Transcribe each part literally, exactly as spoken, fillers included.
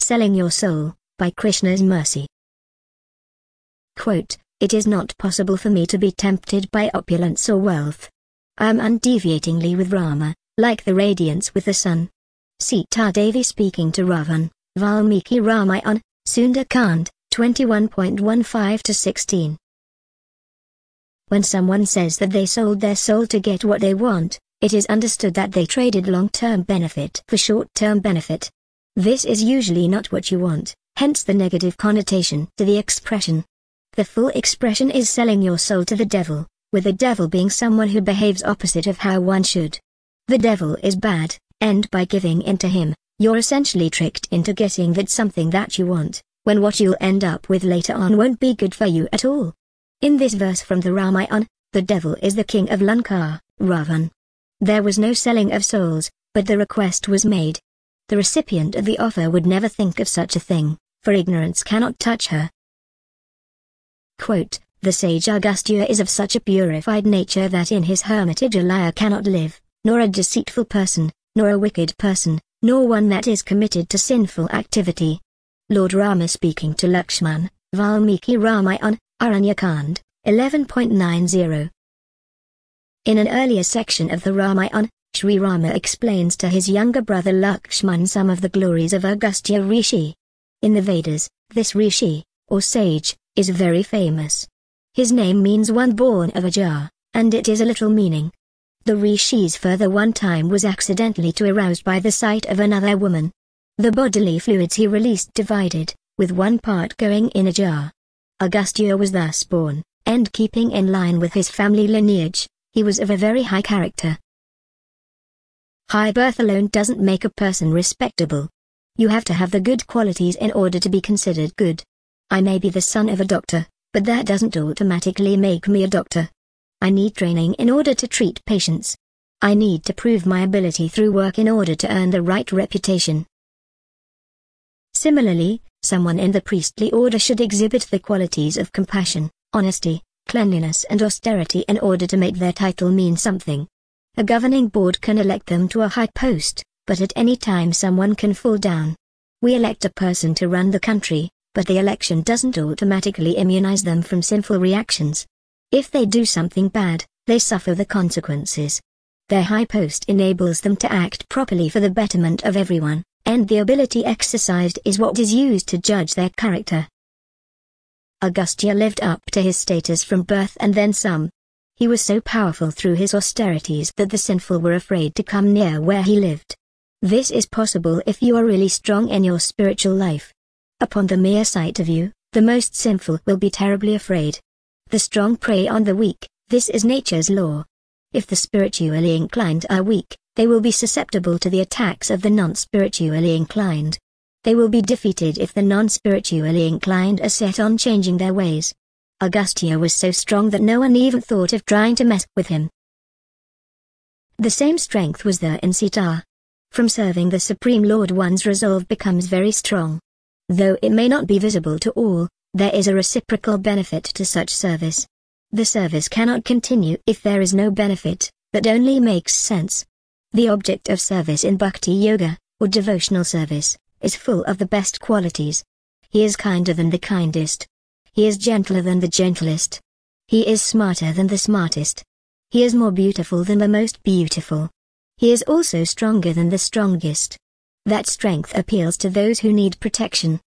Selling Your Soul, by Krishna's Mercy. Quote, "It is not possible for me to be tempted by opulence or wealth. I am undeviatingly with Rama, like the radiance with the sun." Sita Devi speaking to Ravan, Valmiki Ramayana, Sundar-Kand, twenty-one point fifteen to sixteen. When someone says that they sold their soul to get what they want, it is understood that they traded long-term benefit for short-term benefit. This is usually not what you want, hence the negative connotation to the expression. The full expression is selling your soul to the devil, with the devil being someone who behaves opposite of how one should. The devil is bad, and by giving in to him, you're essentially tricked into getting that something that you want, when what you'll end up with later on won't be good for you at all. In this verse from the Ramayana, the devil is the king of Lanka, Ravan. There was no selling of souls, but the request was made. The recipient of the offer would never think of such a thing, for ignorance cannot touch her. Quote, "The sage Agastya is of such a purified nature that in his hermitage a liar cannot live, nor a deceitful person, nor a wicked person, nor one that is committed to sinful activity." Lord Rama speaking to Lakshman, Valmiki Ramayana, Aranyakand, eleven point ninety. In an earlier section of the Ramayana, Sri Rama explains to his younger brother Lakshman some of the glories of Agastya Rishi. In the Vedas, this Rishi, or sage, is very famous. His name means one born of Aja, and it is a literal meaning. The Rishi's father one time was accidentally too aroused by the sight of another woman. The bodily fluids he released divided, with one part going in Aja. Agastya was thus born, and keeping in line with his family lineage, he was of a very high character. High birth alone doesn't make a person respectable. You have to have the good qualities in order to be considered good. I may be the son of a doctor, but that doesn't automatically make me a doctor. I need training in order to treat patients. I need to prove my ability through work in order to earn the right reputation. Similarly, someone in the priestly order should exhibit the qualities of compassion, honesty, cleanliness and austerity in order to make their title mean something. A governing board can elect them to a high post, but at any time someone can fall down. We elect a person to run the country, but the election doesn't automatically immunize them from sinful reactions. If they do something bad, they suffer the consequences. Their high post enables them to act properly for the betterment of everyone, and the ability exercised is what is used to judge their character. Agastya lived up to his status from birth and then some. He was so powerful through his austerities that the sinful were afraid to come near where he lived. This is possible if you are really strong in your spiritual life. Upon the mere sight of you, the most sinful will be terribly afraid. The strong prey on the weak, this is nature's law. If the spiritually inclined are weak, they will be susceptible to the attacks of the non-spiritually inclined. They will be defeated if the non-spiritually inclined are set on changing their ways. Agastya was so strong that no one even thought of trying to mess with him. The same strength was there in Sita. From serving the Supreme Lord one's resolve becomes very strong. Though it may not be visible to all, there is a reciprocal benefit to such service. The service cannot continue if there is no benefit, that only makes sense. The object of service in Bhakti Yoga, or devotional service, is full of the best qualities. He is kinder than the kindest. He is gentler than the gentlest. He is smarter than the smartest. He is more beautiful than the most beautiful. He is also stronger than the strongest. That strength appeals to those who need protection.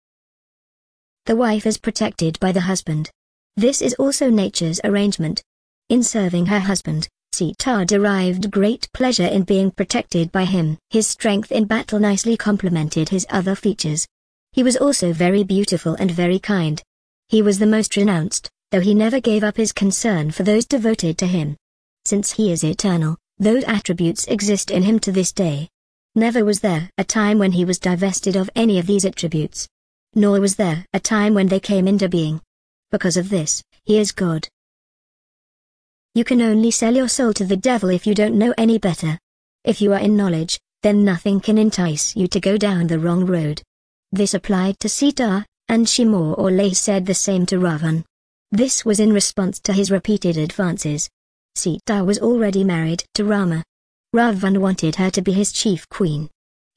The wife is protected by the husband. This is also nature's arrangement. In serving her husband, Sita derived great pleasure in being protected by him. His strength in battle nicely complemented his other features. He was also very beautiful and very kind. He was the most renounced, though he never gave up his concern for those devoted to him. Since he is eternal, those attributes exist in him to this day. Never was there a time when he was divested of any of these attributes. Nor was there a time when they came into being. Because of this, he is God. You can only sell your soul to the devil if you don't know any better. If you are in knowledge, then nothing can entice you to go down the wrong road. This applied to Sita, and she more or less said the same to Ravan. This was in response to his repeated advances. Sita was already married to Rama. Ravan wanted her to be his chief queen. He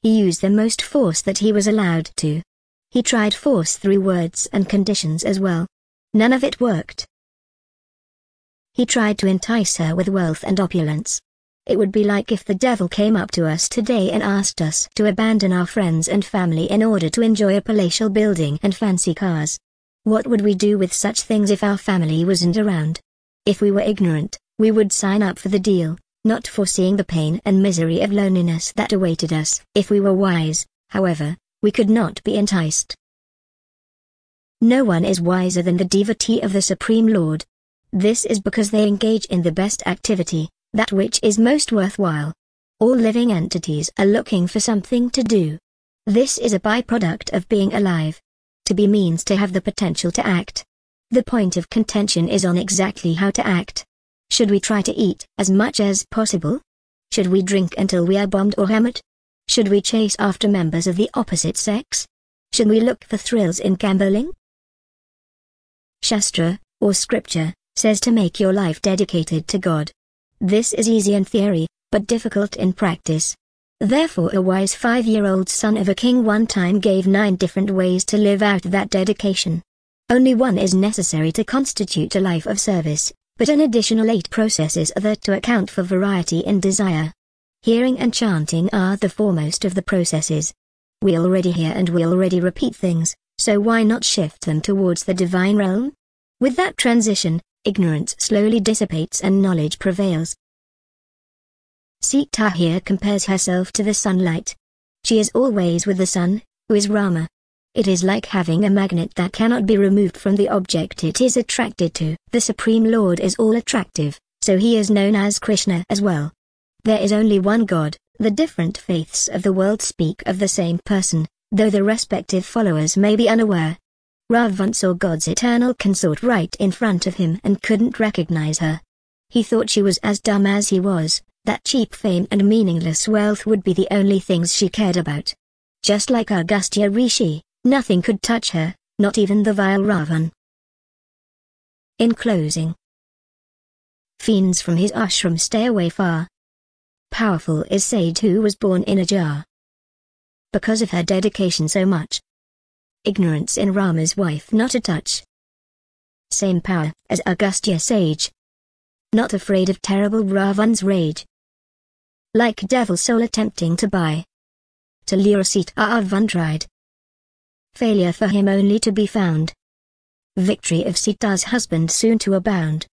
He used the most force that he was allowed to. He tried force through words and conditions as well. None of it worked. He tried to entice her with wealth and opulence. It would be like if the devil came up to us today and asked us to abandon our friends and family in order to enjoy a palatial building and fancy cars. What would we do with such things if our family wasn't around? If we were ignorant, we would sign up for the deal, not foreseeing the pain and misery of loneliness that awaited us. If we were wise, however, we could not be enticed. No one is wiser than the devotee of the Supreme Lord. This is because they engage in the best activity, that which is most worthwhile. All living entities are looking for something to do. This is a byproduct of being alive. To be means to have the potential to act. The point of contention is on exactly how to act. Should we try to eat as much as possible? Should we drink until we are bombed or hammered? Should we chase after members of the opposite sex? Should we look for thrills in gambling? Shastra, or scripture, says to make your life dedicated to God. This is easy in theory, but difficult in practice. Therefore a wise five-year-old son of a king one time gave nine different ways to live out that dedication. Only one is necessary to constitute a life of service, but an additional eight processes are there to account for variety in desire. Hearing and chanting are the foremost of the processes. We already hear and we already repeat things, so why not shift them towards the divine realm? With that transition, ignorance slowly dissipates and knowledge prevails. Sita here compares herself to the sunlight. She is always with the sun, who is Rama. It is like having a magnet that cannot be removed from the object it is attracted to. The Supreme Lord is all attractive, so he is known as Krishna as well. There is only one God. The different faiths of the world speak of the same person, though the respective followers may be unaware. Ravan saw God's eternal consort right in front of him and couldn't recognize her. He thought she was as dumb as he was, that cheap fame and meaningless wealth would be the only things she cared about. Just like Agastya Rishi, nothing could touch her, not even the vile Ravan. In closing, fiends from his ashram stay away far. Powerful is sage who was born in a jar. Because of her dedication so much. Ignorance in Rama's wife not a touch. Same power as Agastya sage. Not afraid of terrible Ravan's rage. Like devil soul attempting to buy. To lure Sita Avan tried. Failure for him only to be found. Victory of Sita's husband soon to abound.